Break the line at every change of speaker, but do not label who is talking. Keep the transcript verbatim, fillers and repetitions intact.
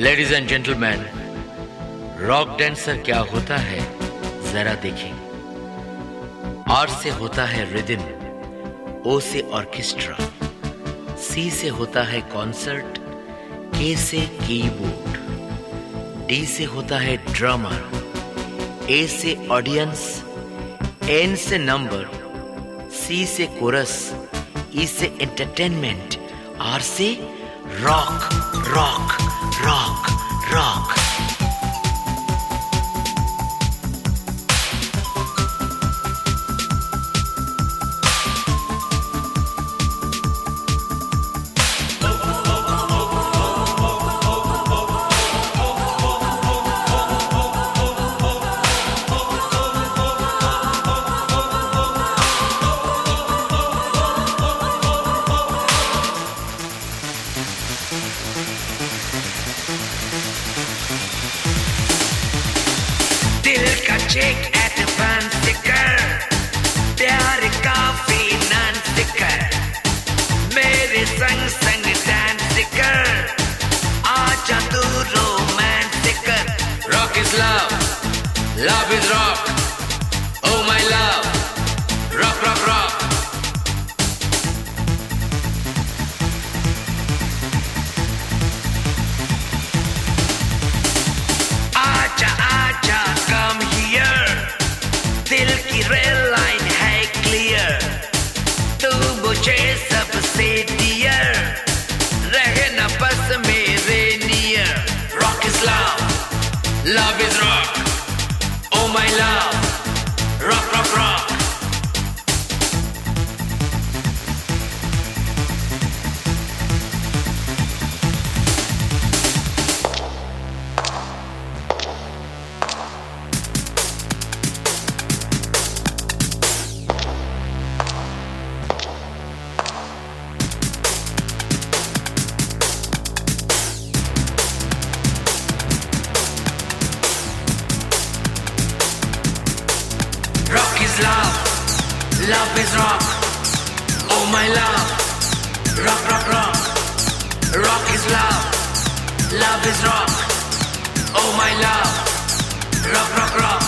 Ladies and gentleman, rock dancer क्या होता है जरा देखें। आर से होता है रिदम, ओ से ऑर्केस्ट्रा, सी से होता है कॉन्सर्ट, के से कीबोर्ड, डी से होता है ड्रमर, ए से ऑडियंस, एन से नंबर, सी से कोरस, ई से एंटरटेनमेंट, आर से रॉक रॉक रॉक रॉक।
दिल का चेक एडवांस कर, प्यार का फाइनेंस कर, मेरे संग संग डांस कर, आजा तू रोमांस कर।
Rock is love, love is rock, oh my love, rock rock rock।
आजा आजा कम हियर, दिल की रेल लाइन है क्लियर, तू मुझे सबसे डियर, रहे न बस मेरे near.
Rock is love, love is rock, oh my love, rock rock rock।
Rock is love, love is rock, oh my love, rock rock rock. Rock is love, love is rock, oh my love, rock rock rock.